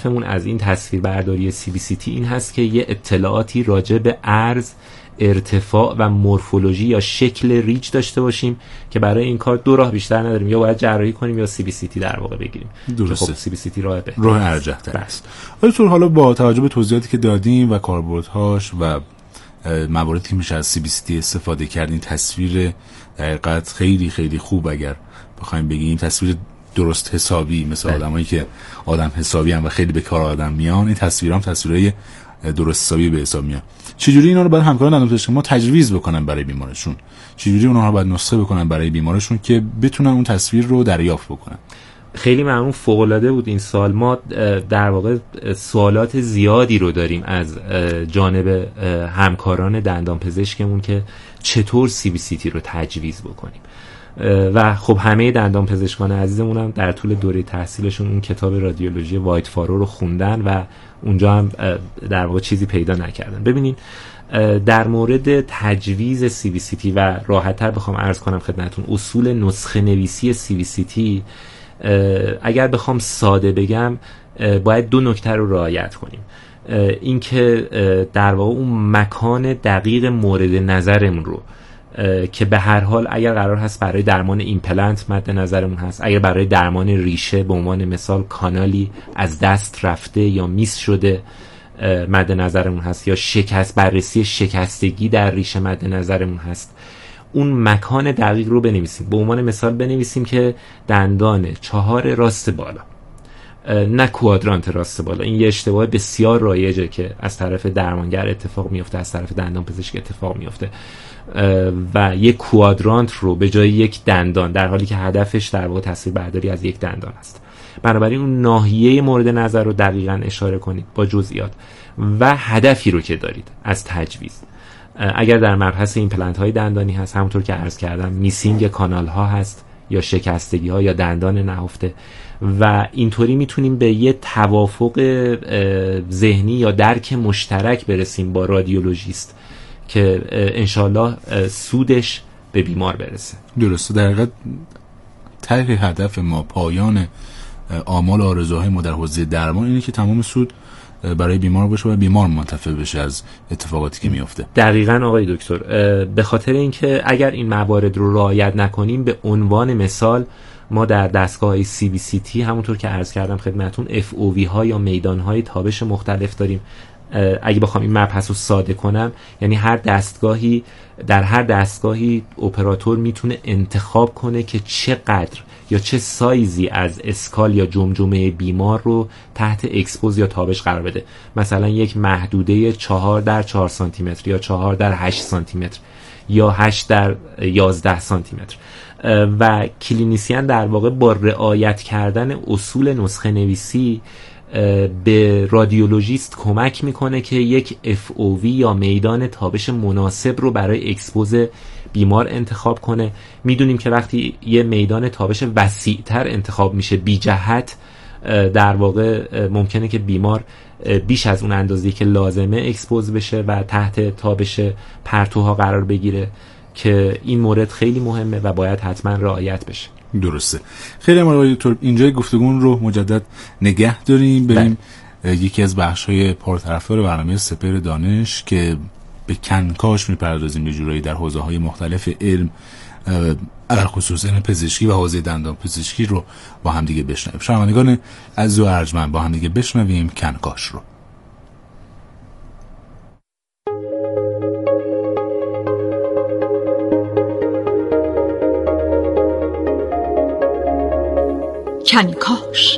فهمون از این تصویربرداری CBCT این هست که یه اطلاعاتی راجع به عرض، ارتفاع و مورفولوژی یا شکل ریج داشته باشیم که برای این کار دو راه بیشتر نداریم، یا باید جراحی کنیم یا CBCT در واقع بگیریم. درسته. خب CBCT راه ارجح‌تر است. دکتر حالا با توجه به توضیحاتی که دادیم و کاربردهاش و مواردی که میشه از CBCT استفاده کرد، این تصویر در حقیقت خیلی خیلی خوب، اگر بخوایم بگیم تصویر درست حسابی، مثل آدمایی که آدم حسابی هم و خیلی به کار آدم میان، این تصویرام تصویرای درست حسابی به حساب میاد. چجوری اینا رو برای همکاران دندانپزشکی ما تجویز بکنن برای بیمارشون؟ چجوری اونها رو باید نسخه بکنن برای بیمارشون که بتونن اون تصویر رو دریافت بکنن؟ خیلی ممنون، فوق‌العاده بود این سوال. ما در واقع سوالات زیادی رو داریم از جانب همکاران دندانپزشکمون که چطور CBCT رو تجویز بکنیم. و خب همه دندانپزشکان عزیزمون هم در طول دوره تحصیلشون اون کتاب رادیولوژی وایت فارو رو خوندن و اونجا هم در واقع چیزی پیدا نکردن. ببینین در مورد تجویز CBCT و راحت‌تر بخوام عرض کنم خدمتتون، اصول نسخه نویسی CBCT اگر بخوام ساده بگم باید دو نکته رو رعایت کنیم. این که در واقع اون مکان دقیق مورد نظرمون رو که به هر حال اگر قرار هست برای درمان ایمپلنت مد نظرمون هست، اگر برای درمان ریشه به عنوان مثال کانالی از دست رفته یا میس شده مد نظرمون هست، یا بررسی شکستگی در ریشه مد نظرمون هست، اون مکان دقیق رو بنویسیم. به عنوان مثال بنویسیم که دندان 4 راست بالا، نه کوادرانت راست بالا. این یه اشتباه بسیار رایجه که از طرف درمانگر اتفاق میفته، از طرف دندانپزشک اتفاق میفته و یک کوادرانت رو به جای یک دندان، در حالی که هدفش در واقع تصویربرداری از یک دندان است. بنابراین اون ناحیه مورد نظر رو دقیقاً اشاره کنید با جزئیات و هدفی رو که دارید از تجویز. اگر در مبحث ایمپلنت های دندانی هست، همونطور که عرض کردم میسینگ کانال ها هست یا شکستگی ها یا دندان نهفته، و اینطوری میتونیم به یه توافق ذهنی یا درک مشترک برسیم با رادیولوژیست که انشالله سودش به بیمار برسه. درسته. در حقیقت ته هدف ما، پایان آمال آرزوهای ما در حوزه درمان اینه که تمام سود برای بیمار باشه و بیمار منتفع بشه از اتفاقاتی که میفته. دقیقاً آقای دکتر. به خاطر اینکه اگر این موارد رو رعایت نکنیم، به عنوان مثال ما در دستگاه CBCT همونطور که عرض کردم خدمتون FOV ها یا میدان های تابش مختلف داریم. اگه بخوام این مبحث رو ساده کنم، یعنی در هر دستگاهی اپراتور میتونه انتخاب کنه که چقدر یا چه سایزی از اسکال یا جمجمه بیمار رو تحت اکسپوز یا تابش قرار بده. مثلا یک محدوده 4 در 4 سانتی متر یا 4 در 8 سانتی متر یا 8 در 11 سانتی متر. و کلینیسیان در واقع با رعایت کردن اصول نسخه نویسی به رادیولوژیست کمک میکنه که یک FOV یا میدان تابش مناسب رو برای اکسپوز بیمار انتخاب کنه. میدونیم که وقتی یه میدان تابش وسیع‌تر انتخاب میشه بی جهت، در واقع ممکنه که بیمار بیش از اون اندازه‌ای که لازمه اکسپوز بشه و تحت تابش پرتوها قرار بگیره، که این مورد خیلی مهمه و باید حتما رعایت بشه. درسته. خیلی ممنون دکتر. اینجای گفتگون رو مجدد نگه داریم، بریم یکی از بخش‌های پرطرفدار برنامه سپهر دانش که به کنکاش میپردازیم به جورایی در حوزه‌های مختلف علم، علل خصوص علم پزشکی و حوزه دندان پزشکی رو با هم دیگه بشنویم. شنوندگان عزیز و ارجمند، با هم دیگه بشنویم کنکاش رو. کنکاش.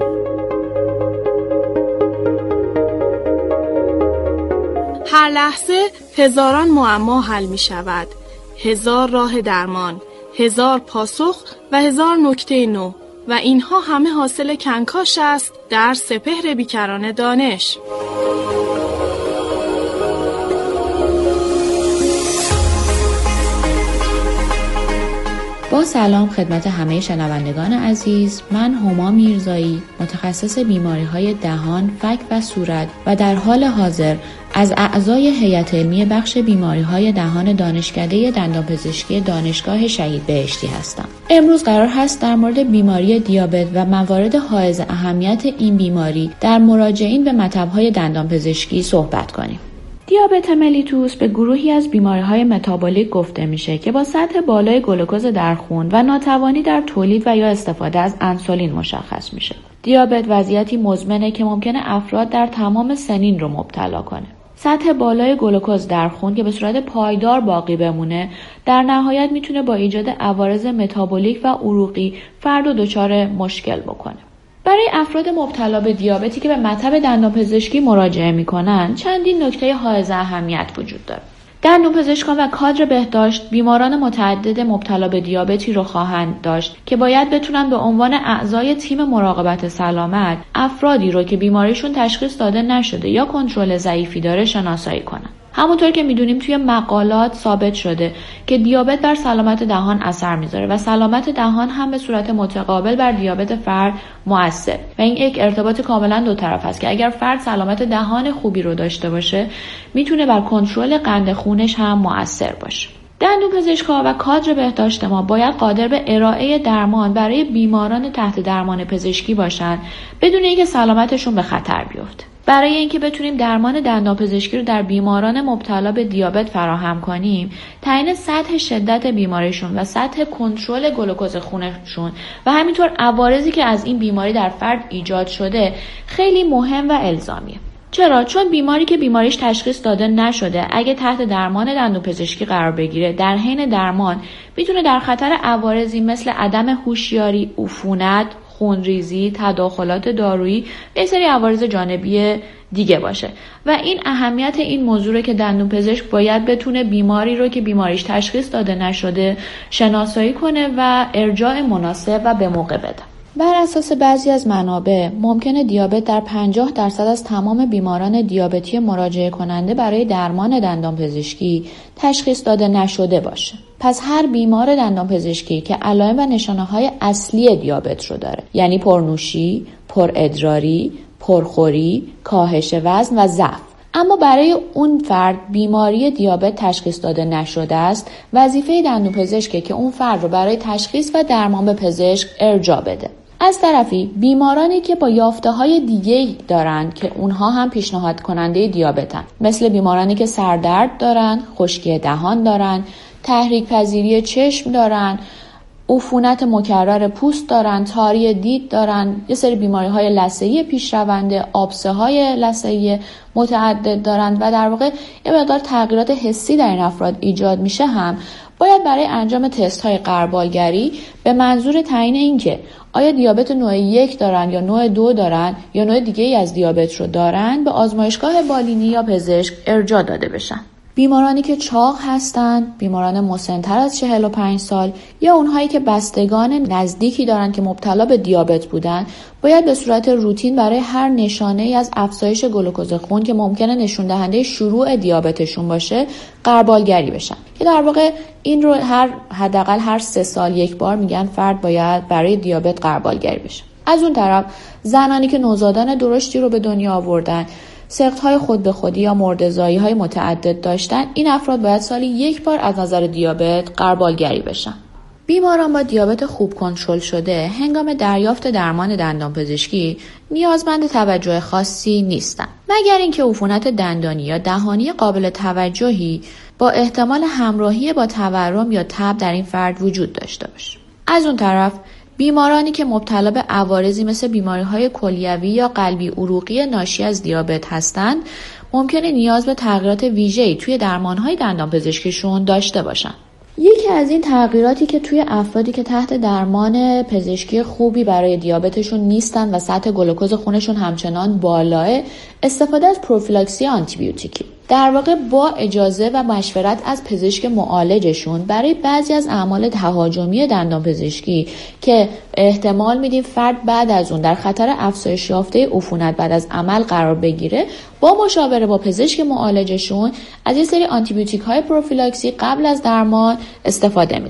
هر لحظه هزاران معما حل می شود، 1000 راه درمان، 1000 پاسخ و 1000 نکته نو، و اینها همه حاصل کنکاش است در سپهر بیکران دانش. با سلام خدمت همه شنوندگان عزیز، من هما میرزایی، متخصص بیماری‌های دهان، فک و صورت و در حال حاضر از اعضای هیئت علمی بخش بیماری‌های دهان دانشکده دندانپزشکی دانشگاه شهید بهشتی هستم. امروز قرار هست در مورد بیماری دیابت و موارد حائز اهمیت این بیماری در مراجعین به مطب‌های دندانپزشکی صحبت کنیم. دیابت ملیتوس به گروهی از بیماری‌های متابولیک گفته میشه که با سطح بالای گلوکز در خون و ناتوانی در تولید و یا استفاده از انسولین مشخص میشه. دیابت وضعیتی مزمنه که ممکنه افراد در تمام سنین رو مبتلا کنه. سطح بالای گلوکز در خون که به صورت پایدار باقی بمونه در نهایت میتونه با ایجاد عوارض متابولیک و عروقی فرد رو دچار مشکل بکنه. برای افراد مبتلا به دیابتی که به مطب دندانپزشکی مراجعه میکنن چندین نکته حائز اهمیت وجود داره. دندانپزشکان و کادر بهداشت بیماران متعدد مبتلا به دیابتی رو خواهند داشت که باید بتونن به عنوان اعضای تیم مراقبت سلامت افرادی رو که بیماریشون تشخیص داده نشده یا کنترل ضعیفی داره شناسایی کنن. همونطور که میدونیم توی مقالات ثابت شده که دیابت بر سلامت دهان اثر میذاره و سلامت دهان هم به صورت متقابل بر دیابت فرد مؤثر و این یک ارتباط کاملا دو طرف است که اگر فرد سلامت دهان خوبی رو داشته باشه میتونه بر کنترل قند خونش هم مؤثر باشه. دندانپزشک‌ها و کادر بهداشت ما باید قادر به ارائه درمان برای بیماران تحت درمان پزشکی باشند بدون اینکه سلامتشون به خطر بیفته. برای اینکه بتونیم درمان دندانپزشکی رو در بیماران مبتلا به دیابت فراهم کنیم، تعیین سطح شدت بیماریشون و سطح کنترل گلوکز خونشون و همینطور عوارضی که از این بیماری در فرد ایجاد شده خیلی مهم و الزامیه. چرا؟ چون بیماری که بیماریش تشخیص داده نشده اگه تحت درمان دندانپزشکی قرار بگیره در حین درمان میتونه در خطر عوارضی مثل عدم هوشیاری، عفونت، خونریزی، تداخلات دارویی و یه سری عوارض جانبی دیگه باشه و این اهمیت این موضوع که دندانپزشک باید بتونه بیماری رو که بیماریش تشخیص داده نشده شناسایی کنه و ارجاع مناسب و به موقع بده. بر اساس بعضی از منابع ممکنه دیابت در 50% از تمام بیماران دیابتی مراجعه کننده برای درمان دندانپزشکی تشخیص داده نشده باشه. پس هر بیمار دندانپزشکی که علائم و نشانه‌های اصلی دیابت رو داره، یعنی پرنوشی، پرادراری، پرخوری، کاهش وزن و ضعف، اما برای اون فرد بیماری دیابت تشخیص داده نشده است، وظیفه دندانپزشکه که اون فرد رو برای تشخیص و درمان به پزشک ارجاع بده. از طرفی بیمارانی که با یافته‌های دیگه‌ای دارند که اونها هم پیشنهاد کننده دیابتن، مثل بیمارانی که سردرد دارن، خشکی دهان دارن، تحریک پذیری چشم دارن، عفونت مکرر پوست دارن، تاری دید دارن، یه سری بیماری‌های لثه‌ای پیشرونده، آبسه‌های لثه‌ای متعدد دارن و در واقع یه مقدار تغییرات حسی در این افراد ایجاد میشه هم باید برای انجام تست‌های غربالگری به منظور تعیین اینکه آیا دیابت نوع 1 دارن یا نوع 2 دارن یا نوع دیگه‌ای از دیابت رو دارن به آزمایشگاه بالینی یا پزشک ارجاع داده بشن. بیمارانی که چاق هستند، بیماران مسن‌تر از 45 سال یا اونهایی که بستگان نزدیکی دارند که مبتلا به دیابت بودن باید به صورت روتین برای هر نشانه‌ای از افزایش گلوکز خون که ممکنه نشون دهنده شروع دیابتشون باشه غربالگری بشن که در واقع این رو حداقل هر 3 سال یک بار میگن فرد باید برای دیابت غربالگری بشه. از اون طرف زنانی که نوزادان درشتی رو به دنیا آوردن، سقط‌های خود به خودی یا مرده‌زایی‌های متعدد داشتن، این افراد باید سالی یک بار از نظر دیابت غربالگری بشن. بیماران با دیابت خوب کنترل شده هنگام دریافت درمان دندانپزشکی نیازمند توجه خاصی نیستند، مگر اینکه عفونت دندانی یا دهانی قابل توجهی با احتمال همراهی با تورم یا تب در این فرد وجود داشته باشه. از اون طرف بیمارانی که مبتلا به عوارضی مثل بیماری‌های کلیوی یا قلبی عروقی ناشی از دیابت هستند، ممکنه نیاز به تغییرات ویژه‌ای توی درمان‌های دندانپزشکیشون داشته باشن. یکی از این تغییراتی که توی افرادی که تحت درمان پزشکی خوبی برای دیابتشون نیستن و سطح گلوکز خونشون همچنان بالاه، استفاده از پروفیلاکسی آنتیبیوتیکی. در واقع با اجازه و مشورت از پزشک معالجشون برای بعضی از اعمال تهاجمی دندانپزشکی که احتمال میدیم فرد بعد از اون در خطر افزایش یافته عفونت بعد از عمل قرار بگیره، با مشاوره با پزشک معالجشون از یه سری آنتیبیوتیک های پروفیلاکسی قبل از درمان استفاده میکنیم.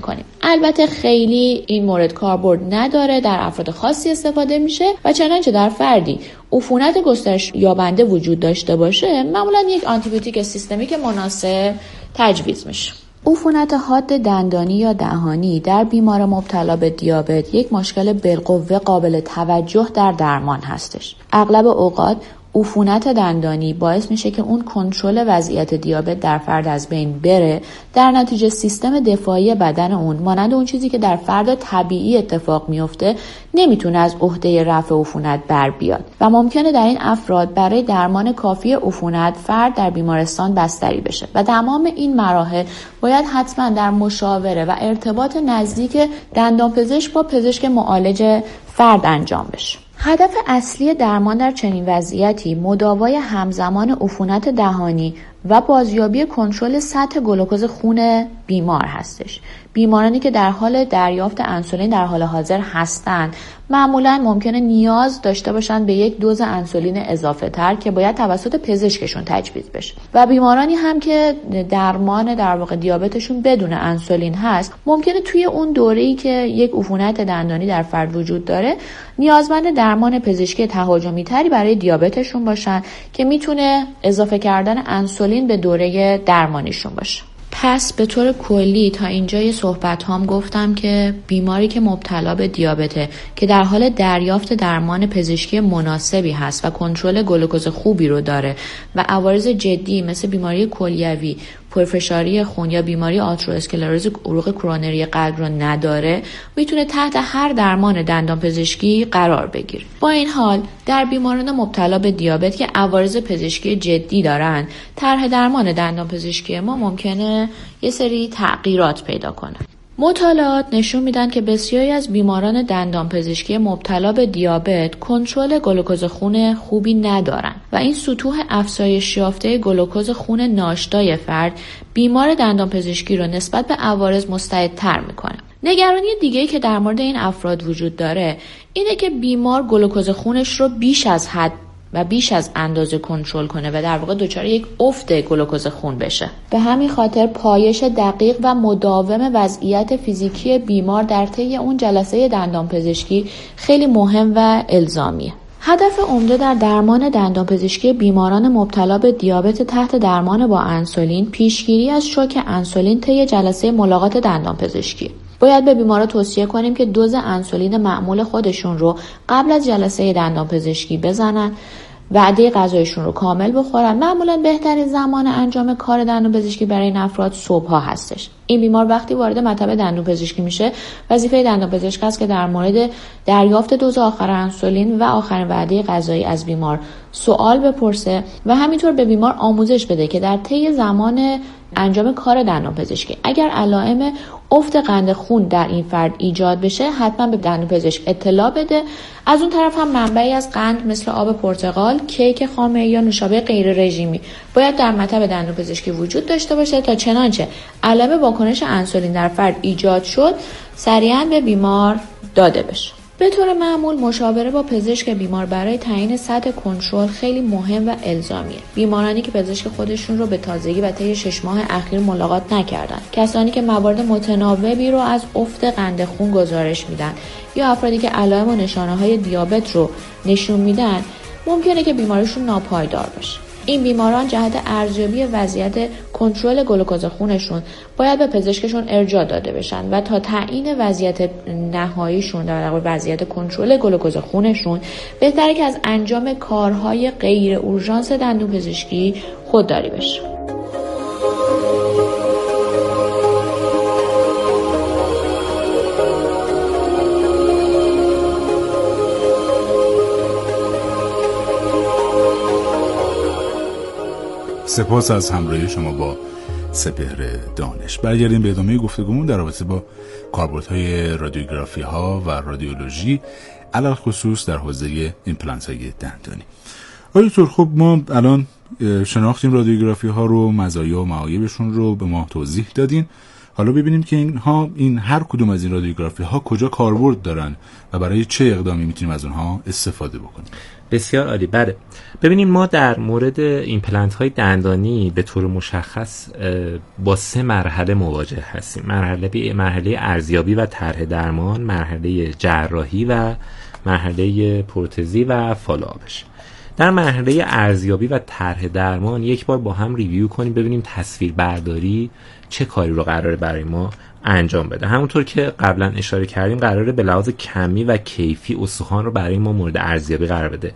البته خیلی این مورد کاربرد نداره، در افراد خاصی استفاده میشه و چنانچه در فردی عفونت گسترش یابنده وجود داشته باشه معمولا یک آنتیبیوتیک سیستمیک مناسب تجویز میشه. عفونت حاد دندانی یا دهانی در بیمار مبتلا به دیابت یک مشکل بالقوه قابل توجه در درمان هستش. اغلب اوقات عفونت دندانی باعث میشه که اون کنترل وضعیت دیابت در فرد از بین بره، در نتیجه سیستم دفاعی بدن اون مانند اون چیزی که در فرد طبیعی اتفاق میفته نمیتونه از عهده رفع عفونت بر بیاد و ممکنه در این افراد برای درمان کافی عفونت فرد در بیمارستان بستری بشه و تمام این مراحل باید حتما در مشاوره و ارتباط نزدیک دندانپزشک با پزشک معالج فرد انجام بشه. هدف اصلی درمان در چنین وضعیتی مداوای همزمان عفونت دهانی و بازیابی کنترل سطح گلوکوز خون بیمار هستش. بیمارانی که در حال دریافت انسولین در حال حاضر هستند معمولا ممکنه نیاز داشته باشند به یک دوز انسولین اضافه تر که باید توسط پزشکشون تجویز بشه و بیمارانی هم که درمان در واقع دیابتشون بدون انسولین هست ممکنه توی اون دوره‌ای که یک عفونت دندانی در فرد وجود داره نیازمند درمان پزشکی تهاجمی تری برای دیابتشون باشن که میتونه اضافه کردن انسولین به دوره درمانیشون باشه. پس به طور کلی تا اینجای صحبت هام گفتم که بیماری که مبتلا به دیابته که در حال دریافت درمان پزشکی مناسبی هست و کنترل گلوکوز خوبی رو داره و عوارض جدی مثل بیماری کلیوی، پرفشاری خون یا بیماری آترواسکلروز عروق کرونری قلب رو نداره میتونه تحت هر درمان دندانپزشکی قرار بگیره. با این حال در بیماران مبتلا به دیابت که عوارض پزشکی جدی دارن طرح درمان دندانپزشکی ما ممکنه یه سری تغییرات پیدا کنه. مطالعات نشون میدن که بسیاری از بیماران دندانپزشکی مبتلا به دیابت کنترل گلوکوز خون خوبی ندارن و این سطوح افزایش یافته گلوکوز خون ناشتای فرد بیمار دندانپزشکی رو نسبت به عوارض مستعدتر میکنه. نگرانی دیگه‌ای که در مورد این افراد وجود داره اینه که بیمار گلوکوز خونش رو بیش از حد و بیش از اندازه کنترل کنه و در واقع دچار یک افت گلوکوز خون بشه. به همین خاطر پایش دقیق و مداوم وضعیت فیزیکی بیمار در طی اون جلسه دندانپزشکی خیلی مهم و الزامیه. هدف عمده در درمان دندانپزشکی بیماران مبتلا به دیابت تحت درمان با انسولین پیشگیری از شوک انسولین طی جلسه ملاقات دندانپزشکی. باید به بیمارا توصیه کنیم که دوز انسولین معمول خودشون رو قبل از جلسه دندانپزشکی بزنن، وعده غذایشون رو کامل بخورن. معمولا بهترین زمان انجام کار دندانپزشکی برای این افراد صبح‌ها هستش. این بیمار وقتی وارد مطب دندانپزشکی میشه وظیفه دندانپزشک است که در مورد دریافت دوز آخر انسولین و آخرین وعده غذایی از بیمار سوال بپرسه و همینطور به بیمار آموزش بده که در طی زمان انجام کار دندانپزشکی اگر علائم افت قند خون در این فرد ایجاد بشه حتما به دندانپزشک اطلاع بده. از اون طرف هم منبعی از قند مثل آب پرتقال، کیک خامه یا نوشابه غیر رژیمی باید در مطب دندانپزشکی وجود داشته باشه تا چنانچه علائم واکنش انسولین در فرد ایجاد شد سریعا به بیمار داده بشه. به طور معمول مشاوره با پزشک بیمار برای تعیین سطح کنترل خیلی مهم و الزامیه. بیمارانی که پزشک خودشون رو به تازگی و طی 6 ماه اخیر ملاقات نکردن، کسانی که موارد متناوبی رو از افت قند خون گزارش میدن یا افرادی که علائم و نشانه‌های دیابت رو نشون میدن ممکنه که بیماریشون ناپایدار باشه. این بیماران جهت ارزیابی وضعیت کنترل گلوکوز خونشون باید به پزشکشون ارجاع داده بشن و تا تعیین وضعیت نهاییشون در واقع وضعیت کنترل گلوکوز خونشون بهتره که از انجام کارهای غیر اورژانس دندانپزشکی خودداری بشه. سپاس از همراهی شما با سپهر دانش. برگردیم به ادامه گفتگومون در رابطه با کاربردهای رادیوگرافی ها و رادیولوژی علاوه خصوص در حوزه ایمپلنت های دندانی. آقای دکتر خب ما الان شناختیم رادیوگرافی ها رو، مزایا و معایبشون رو به ما توضیح دادین. حالا ببینیم که این هر کدوم از این رادیوگرافی ها کجا کاربرد دارن و برای چه اقدامی میتونیم از اونها استفاده بکنیم. بسیار عالی. بله، ببینیم ما در مورد ایمپلنت های دندانی به طور مشخص با 3 مرحله مواجه هستیم. مرحله ارزیابی و طرح درمان، مرحله جراحی و مرحله پروتزی و فالوآپش. در مرحله ارزیابی و طرح درمان یک بار با هم ریویو کنیم، ببینیم تصویر برداری چه کاری رو قراره برای ما انجام بده. همونطور که قبلا اشاره کردیم قراره به لحاظ کمی و کیفی استخوان رو برای ما مورد ارزیابی قرار بده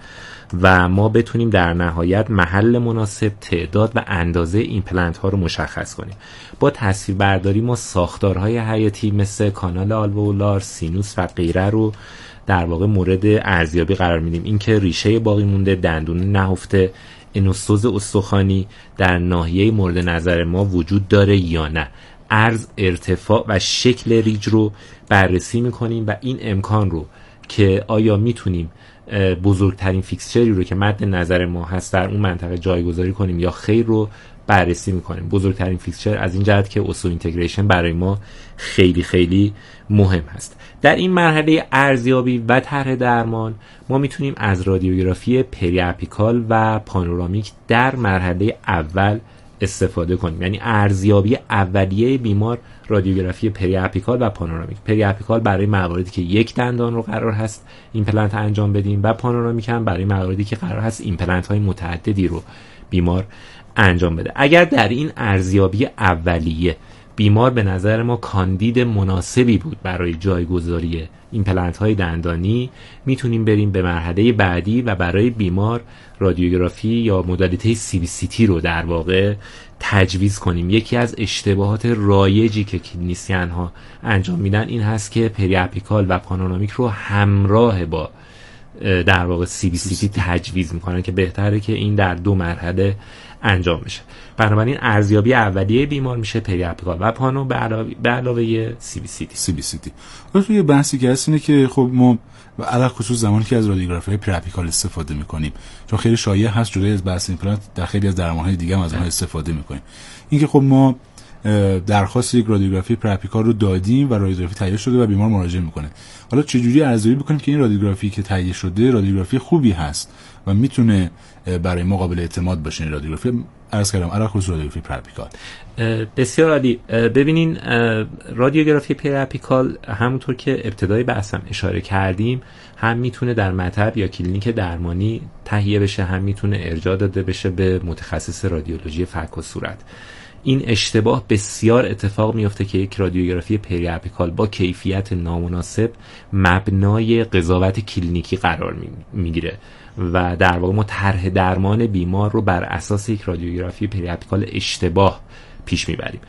و ما بتونیم در نهایت محل مناسب، تعداد و اندازه ایمپلنت ها رو مشخص کنیم. با تصویر برداری ما ساختارهای حیاتی مثل کانال آلوئولار، سینوس و غیره رو در واقع مورد ارزیابی قرار میدیم. اینکه ریشه باقی مونده، دندون نهفته، انوستوز استخوانی در ناحیه مورد نظر ما وجود داره یا نه. عرض، ارتفاع و شکل ریج رو بررسی میکنیم و این امکان رو که آیا میتونیم بزرگترین فیکسچری رو که مد نظر ما هست در اون منطقه جایگذاری کنیم یا خیر رو بررسی میکنیم. بزرگترین فیکسچر از این جهت که اوسو اینتگریشن برای ما خیلی خیلی مهم هست. در این مرحله ارزیابی و طرح درمان ما میتونیم از رادیوگرافی پری اپیکال و پانورامیک در مرحله اول استفاده کنیم. یعنی ارزیابی اولیه بیمار رادیوگرافی پری اپیکال و پانورامیک. پری اپیکال برای مواردی که یک دندان رو قرار هست ایمپلنت انجام بدیم و پانورامیک هم برای مواردی که قرار هست ایمپلنت های متعددی رو بیمار انجام بده. اگر در این ارزیابی اولیه بیمار به نظر ما کاندید مناسبی بود برای جایگذاری ایمپلنت های دندانی، میتونیم بریم به مرحله بعدی و برای بیمار رادیوگرافی یا مدالیته CBCT رو در واقع تجویز کنیم. یکی از اشتباهات رایجی که کلینیسیان ها انجام میدن این هست که پری اپیکال و پانورامیک رو همراه با در واقع CBCT تجویز میکنن که بهتره که این در 2 مرحله انجام میشه. بنابراین ارزیابی اولیه بیمار میشه پری اپیکال و پانو به علاوه CBCT. توی بحثی که هست اینه که خب ما علاوه خصوص زمانی که از رادیوگرافی پری اپیکال استفاده میکنیم، چون خیلی شایع هست جدای از بحث ایمپلنت در خیلی از درمانهای دیگه هم از اونها استفاده میکنیم، اینکه خب ما درخواست یک رادیوگرافی پری اپیکال رو دادیم و رادیوگرافی تهیه شده و بیمار مراجعه میکنه. حالا چجوری ارزیابی بکنیم که این رادیوگرافی که تهیه شده رادیوگرافی خوبی هست و میتونه برای ما قابل اعتماد باشه؟ این رادیوگرافی عرض کردم علاوه خصوص رادیوگرافی پری اپیکال. بسیار عالی. ببینین رادیوگرافی پری اپیکال همونطور که ابتدای بحثم اشاره کردیم هم میتونه در مطب یا کلینیک درمانی تهیه بشه، هم میتونه ارجاع داده بشه به متخصص رادیولوژی فک و صورت. این اشتباه بسیار اتفاق میفته که یک رادیوگرافی پری اپیکال با کیفیت نامناسب مبنای قضاوت کلینیکی قرار میگیره و در واقع ما طرح درمان بیمار رو بر اساس یک رادیوگرافی پری اپیکال اشتباه پیش میبریم.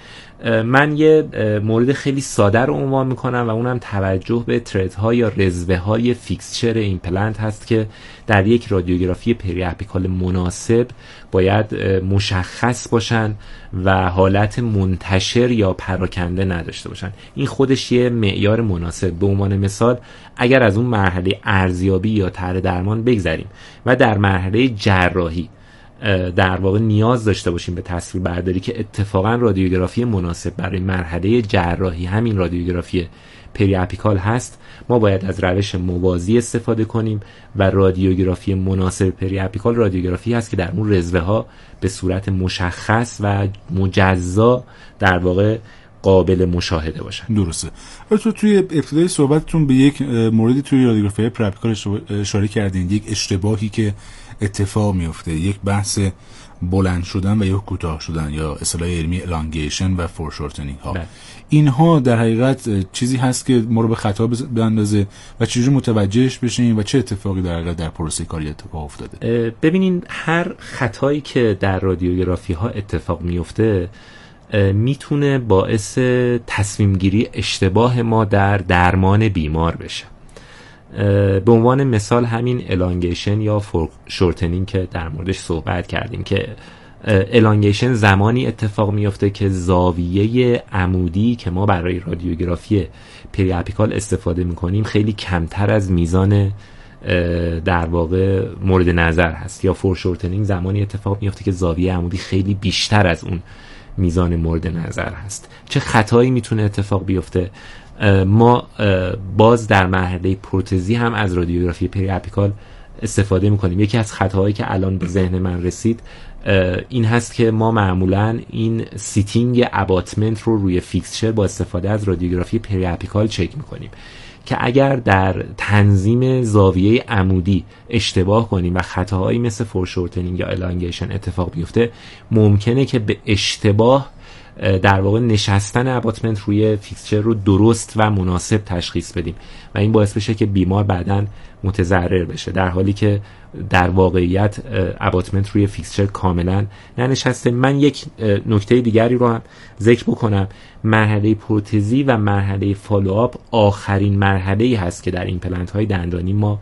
من یه مورد خیلی ساده رو عنوان میکنم و اونم توجه به تردها یا رزوه های فیکسچر ایمپلنت هست که در یک رادیوگرافی پری اپیکال مناسب باید مشخص باشن و حالت منتشر یا پراکنده نداشته باشن. این خودش یه معیار مناسب. به عنوان مثال اگر از اون مرحله ارزیابی یا طرح درمان بگذریم و در مرحله جراحی در واقع نیاز داشته باشیم به تصویر برداری که اتفاقا رادیوگرافی مناسب برای مرحله جراحی همین رادیوگرافی پری اپیکال هست، ما باید از روش موازی استفاده کنیم و رادیوگرافی مناسب پری اپیکال رادیوگرافی هست که در اون رزوه ها به صورت مشخص و مجزا در واقع قابل مشاهده باشن. درسته. تو توی ابتدای صحبتتون به یک موردی توی رادیوگرافی پری اپیکال اشاره کردین، یک اشتباهی که اتفاق میفته، یک بحث بلند شدن و یا کوتاه شدن یا اصطلاح علمی elongation و foreshortening ها. اینها در حقیقت چیزی هست که ما رو به خطا بندازه و چجوری متوجهش بشیم و چه اتفاقی در حقیقت در پروسه کاری اتفاق افتاده؟ ببینین هر خطایی که در رادیوگرافی ها اتفاق میفته میتونه باعث تصمیم گیری اشتباه ما در درمان بیمار بشه. به عنوان مثال همین الانگیشن یا فورشورتنینگ که در موردش صحبت کردیم که الانگیشن زمانی اتفاق میفته که زاویه عمودی که ما برای رادیوگرافی پری اپیکال استفاده میکنیم خیلی کمتر از میزان در واقع مورد نظر هست، یا فورشورتنینگ زمانی اتفاق میفته که زاویه عمودی خیلی بیشتر از اون میزان مورد نظر هست. چه خطایی میتونه اتفاق بیفته؟ ما باز در مرحله پروتزی هم از رادیوگرافی پری اپیکال استفاده میکنیم. یکی از خطاهایی که الان به ذهن من رسید این هست که ما معمولا این سیتینگ اباتمنت رو روی فیکسچر با استفاده از رادیوگرافی پری اپیکال چک میکنیم که اگر در تنظیم زاویه عمودی اشتباه کنیم و خطاهایی مثل فورشورتنینگ یا الانگیشن اتفاق بیفته، ممکنه که به اشتباه در واقع نشستن اباتمنت روی فیکسچر رو درست و مناسب تشخیص بدیم و این باعث بشه که بیمار بعداً متضرر بشه، در حالی که در واقعیت اباتمنت روی فیکسچر کاملا ننشسته. من یک نکته دیگری رو هم ذکر بکنم. مرحله پروتزی و مرحله فالوآپ آخرین مرحله‌ای هست که در ایمپلنت های دندانی ما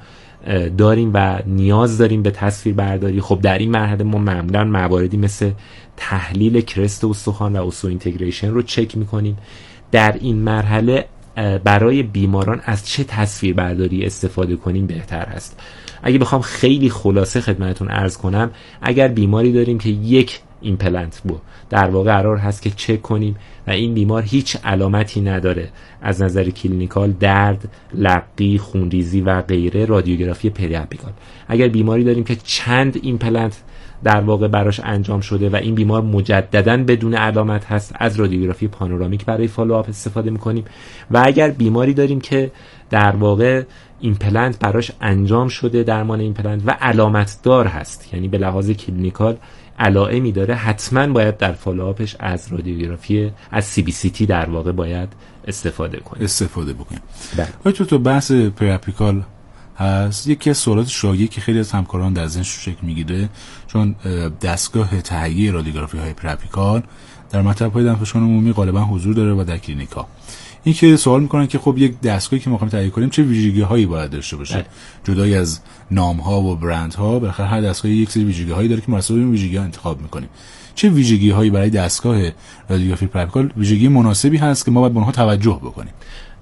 داریم و نیاز داریم به تصویر برداری. خب در این مرحله ما معمولا مواردی مثل تحلیل کرست استخوان و اوسو اینتگریشن رو چک میکنیم. در این مرحله برای بیماران از چه تصویر برداری استفاده کنیم بهتر هست؟ اگه بخوام خیلی خلاصه خدمتتون عرض کنم، اگر بیماری داریم که یک ایمپلنت در واقع قرار هست که چک کنیم و این بیمار هیچ علامتی نداره از نظر کلینیکال، درد، لقی، خونریزی و غیره، رادیوگرافی پری اپیکال. اگر بیماری داریم که چند ایمپلنت در واقع براش انجام شده و این بیمار مجدداً بدون علامت هست، از رادیوگرافی پانورامیک برای فالوآپ استفاده میکنیم. و اگر بیماری داریم که در واقع ایمپلنت براش انجام شده، درمان ایمپلنت و علامت دار هست، یعنی به لحاظ کلینیکال علائمی داره، حتما باید در فالوآپش از رادیوگرافی از CBCT در واقع باید استفاده بکنیم. بله. تو بحث پری اپیکال هست، یکی از سوالات شایعی که خیلی از همکاران در ذهنشون شکل میگیره، چون دستگاه تهیه رادیوگرافی های پری اپیکال در مطب‌های دندانپزشکان عمومی غالبا حضور داره و در کلینیکا، این که سوال میکنن که خب یک دستگاهی که ما می‌خوایم تهیه کنیم چه ویژگی‌هایی باید داشته باشه؟ جدای از نام‌ها و برندها، بالاخره هر دستگاهی یک سری ویژگی‌هایی داره که مناسب اون ویژگی‌ها انتخاب می‌کنیم. چه ویژگی‌هایی برای دستگاه رادیوگرافی پری اپیکال ویژگی مناسبی هست که ما باید به اونها توجه بکنیم؟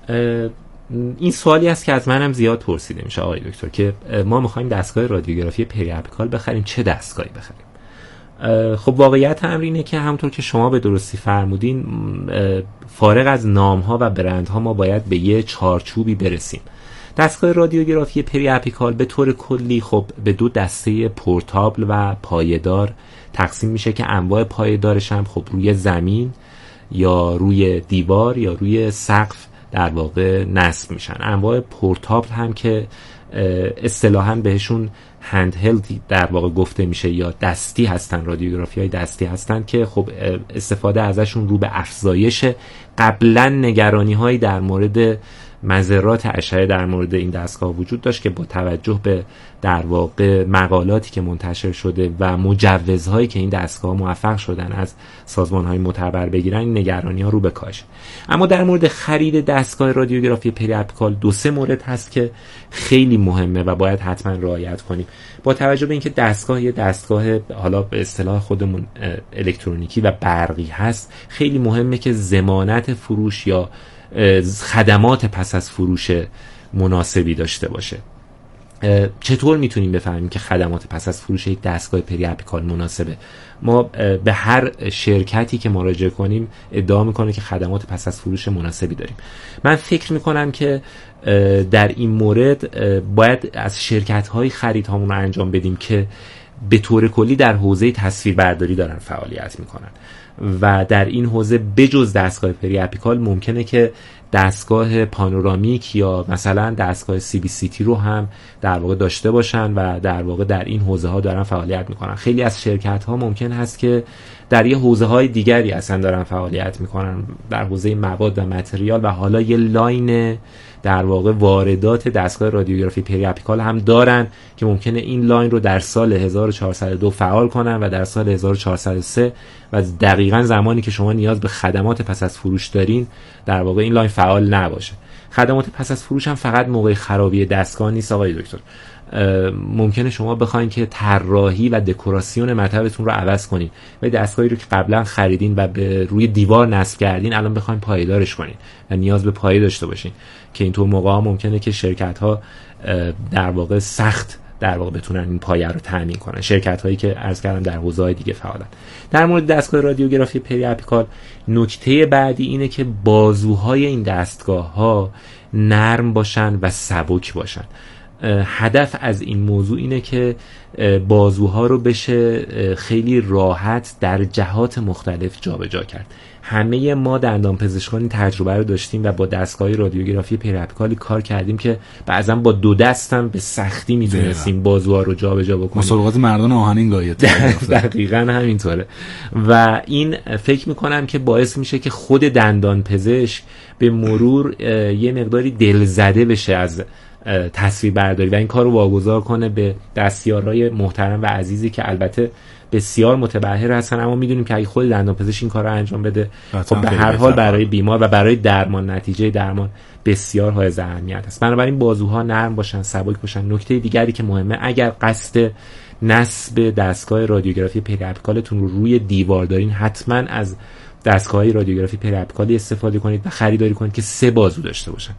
این سوالی است که از منم زیاد پرسیده میشه آقای دکتر که ما می‌خوایم دستگاه رادیوگرافی پری اپیکال بخریم، چه دستگاهی بخریم؟ خب واقعیت امر اینه که همونطور که شما به درستی فرمودین، فارغ از نام‌ها و برندها ما باید به یه چارچوبی برسیم. دستگاه رادیوگرافی پری اپیکال به طور کلی خب به دو دسته پورتابل و پایه‌دار تقسیم میشه که انواع پایه‌دارش هم خب روی زمین یا روی دیوار یا روی سقف در واقع نصب میشن. انواع پورتابل هم که اصطلاحاً بهشون هند هلد در واقع گفته میشه یا دستی هستن، رادیوگرافی های دستی هستن که خب استفاده ازشون رو به افزایش قبلا نگرانی هایی در مورد مضرات اشعه در مورد این دستگاه وجود داشت که با توجه به در واقع مقالاتی که منتشر شده و مجوزهایی که این دستگاه موفق شدن از سازمان‌های معتبر بگیرن، این نگرانی‌ها رو به کاهش. اما در مورد خرید دستگاه رادیوگرافی پری اپیکال 2-3 مورد هست که خیلی مهمه و باید حتما رعایت کنیم. با توجه به اینکه دستگاه یه دستگاه حالا به اصطلاح خودمون الکترونیکی و برقی هست، خیلی مهمه که ضمانت فروش یا خدمات پس از فروش مناسبی داشته باشه. چطور میتونیم بفهمیم که خدمات پس از فروش یک دستگاه پری اپیکال مناسبه؟ ما به هر شرکتی که مراجعه کنیم ادعا میکنه که خدمات پس از فروش مناسبی داریم. من فکر میکنم که در این مورد باید از شرکت‌های خریدهامون رو انجام بدیم که به طور کلی در حوزه تصویربرداری دارن فعالیت میکنن و در این حوزه بجز دستگاه پری اپیکال ممکنه که دستگاه پانورامیک یا مثلا دستگاه CBCT رو هم در واقع داشته باشن و در واقع در این حوزه ها دارن فعالیت میکنن. خیلی از شرکت ها ممکن هست که در یه حوزه های دیگری اصلا دارن فعالیت میکنن، در حوزه مواد و متریال، و حالا یه لاین در واقع واردات دستگاه رادیوگرافی پری اپیکال هم دارن که ممکنه این لاین رو در سال 1402 فعال کنن و در سال 1403 و دقیقاً زمانی که شما نیاز به خدمات پس از فروش دارین در واقع این لاین فعال نباشه. خدمات پس از فروش هم فقط موقع خرابی دستگاه نیست آقای دکتر. ممکنه شما بخواید که طراحی و دکوراسیون مطبتون رو عوض کنین و دستگاهی رو که قبلا خریدین و به روی دیوار نصب کردین الان بخواید پایدارش کنین و نیاز به پایه داشته باشین، که اینطور موقعا ممکنه که شرکت ها در واقع سخت در واقع بتونن این پایه رو تامین کنن، شرکت هایی که عرض کردم در حوزه‌های دیگه فعالن. در مورد دستگاه رادیوگرافی پری اپیکال نکته بعدی اینه که بازوهای این دستگاه ها نرم باشن و سبک باشن. هدف از این موضوع اینه که بازوها رو بشه خیلی راحت در جهات مختلف جابجا کرد. همه ما دندانپزشکان این تجربه رو داشتیم و با دستگاه رادیوگرافی پری‌اپیکالی کار کردیم که بعضا با 2 دستم به سختی میتونستیم بازوها رو جابجا بکنیم. مسابقات مردان آهنین گایت. دقیقاً همینطوره. و این فکر میکنم که باعث میشه که خود دندانپزشک به مرور یه مقداری دلزده بشه از تصویر برداری و این کار رو واگذار کنه به دستیارای محترم و عزیزی که البته بسیار متبحر هستن، اما میدونیم که اگه خود دندانپزشک این کار رو انجام بده خب به هر حال برای بیمار و برای درمان، نتیجه درمان بسیار حائز اهمیت است. بنابراین بازوها نرم باشن، سبک باشن. نکته دیگری که مهمه، اگر قصد نصب دستگاه رادیوگرافی پری‌اپیکالتون رو روی دیوار دارین، حتما از دستگاه رادیوگرافی پری‌اپیکالی استفاده کنید و خریداری کنید که 3 بازو داشته باشن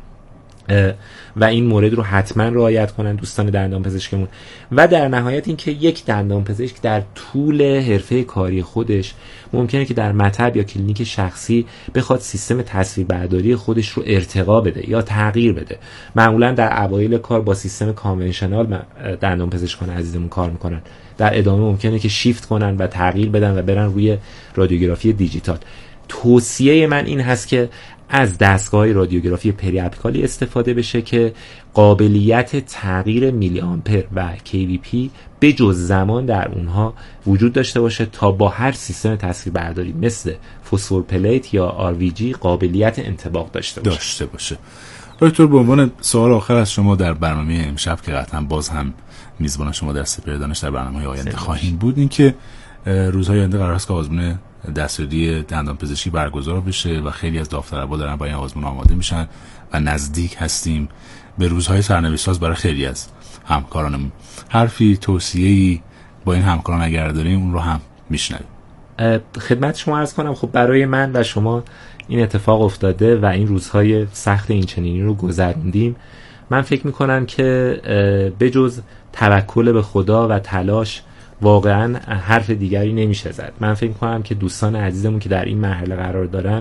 و این مورد رو حتما رعایت کنن دوستان دندانپزشکمون. و در نهایت این که یک دندانپزشک در طول حرفه کاری خودش ممکنه که در مطب یا کلینیک شخصی بخواد سیستم تصویربرداری خودش رو ارتقا بده یا تغییر بده. معمولا در اوایل کار با سیستم کانونشنال دندانپزشکان عزیزمون کار میکنن، در ادامه ممکنه که شیفت کنن و تغییر بدن و برن روی رادیوگرافی دیجیتال. توصیه من این هست که از دستگاه رادیوگرافی پری‌اپیکالی استفاده بشه که قابلیت تغییر میلی آمپر و KVP به جز زمان در اونها وجود داشته باشه تا با هر سیستم تصویربرداری مثل فسفور پلیت یا RVG قابلیت انطباق داشته باشه. دکتر، به عنوان سوال آخر از شما در برنامه امشب که قطعا باز هم میزبان شما در سپهر دانش در برنامه آینده خواهیم بود، این که روزهای آینده قرار است که آزمون دستیاری دندانپزشکی برگزار بشه و خیلی از داوطلبا دارن با این آزمون آماده میشن و نزدیک هستیم به روزهای سرنوشت‌ساز برای خیلی از همکارانمون. حرفی، توصیه‌ای با این همکاران اگر داریم اون رو هم میشنویم. خدمت شما عرض کنم، خب برای من و شما این اتفاق افتاده و این روزهای سخت این چنینی رو گذروندیم. من فکر میکنم که بجز توکل به خدا و تلاش واقعا حرف دیگری نمیشه زد. من فکر میکنم که دوستان عزیزمون که در این مرحله قرار دارن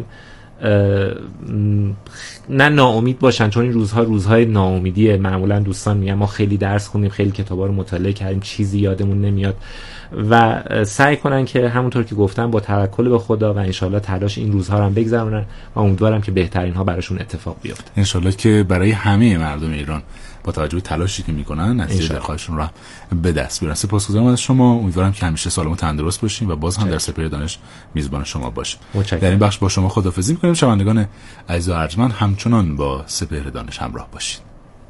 نه ناامید باشن، چون این روزهای ناامیدیه. معمولا دوستان میگن ما خیلی درس خوندیم، خیلی کتابا رو مطالعه کردیم، چیزی یادمون نمیاد، و سعی کنن که همونطور که گفتم با توکل به خدا و انشالله تلاش این روزها رو هم بگذرونن و امیدوارم که بهترین ها براشون اتفاق بیفته. انشالله که برای همه مردم ایران با توجه به تلاشی که میکنن نتیجه دلخواهشون رو به دست بیارن. سپاسگزارم از شما. امیدوارم که همیشه سالم و تندرست باشین و باز هم در سپهر دانش میزبان شما باشیم. در این بخش با شما خداحافظی میکنیم. شنوندگان عزیز و ارجمند همچنان با سپهر دانش همراه باشید.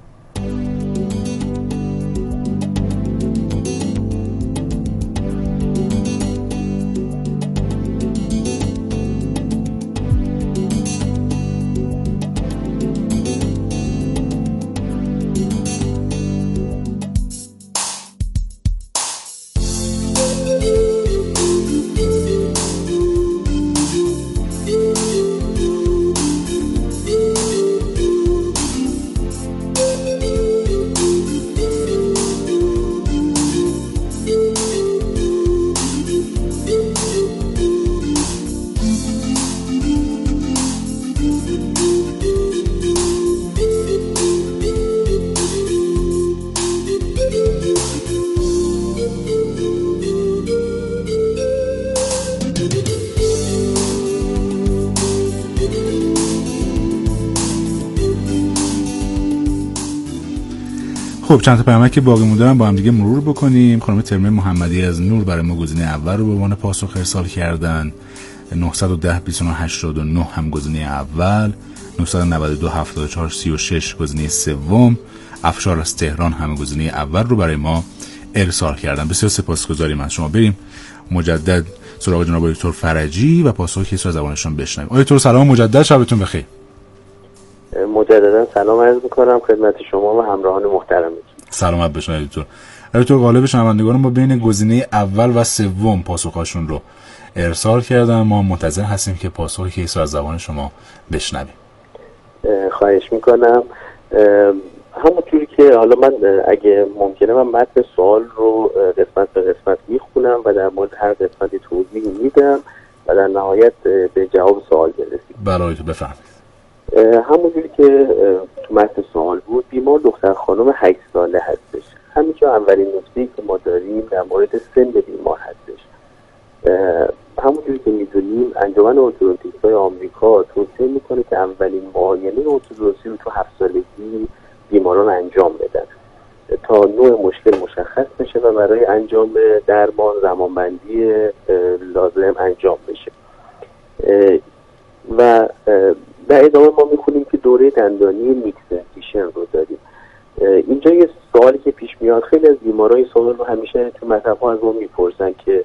خب چند تا پیامک که باقی مونده با هم دیگه مرور بکنیم. خانم ترمه محمدی از نور برای ما گزینه اول رو به عنوان پاسخ ارسال کردن. 910 29 هم گزینه اول، 992 74 36 گزینه سوم. افشار از تهران هم گزینه اول رو برای ما ارسال کردن. بسیار سپاسگزاریم از شما. بریم مجدد سراغ جناب دکتر فرجی و پاسخی که از زبانشون بشنویم. آقای دکتر سلام مجدد، شبتون بخیر. مجددا سلام عرض می‌کنم خدمت شما و همراهان محترمتون. سلامت باشید دکتر. دکتر غالب شنوندگان ما بین گزینه اول و سوم پاسخاشون رو ارسال کردن. ما منتظر هستیم که پاسخی که از زبان شما بشنویم. خواهش می‌کنم. همونطوری که حالا من اگه ممکنه من متن سوال رو قسمت به قسمت میخونم و در مورد هر قسمتی توضیح میدم و در نهایت به جواب سوال برسیم. برای تو بفرمایید. همونجوری که تو متن سوال بود، بیمار دختر خانم 8 ساله هستش. همینجا اولین نکته‌ای که ما داریم در مورد سن بیمار هستش. همونجوری که میدونیم انجمن ارتودنتیست‌های آمریکا توصیه میکنه که اولین معاینه ارتودنسی رو تو 7 سالگی بیماران انجام بدن تا نوع مشکل مشخص بشه و برای انجام درمان زمانبندی لازم انجام بشه. و در ادامه ما میخونیم که دوره دندانی میکس دنتیشن رو داریم. اینجا یه سوالی که پیش میاد، خیلی از بیمارای سوال رو همیشه تو مطب‌ها از ما میپرسن که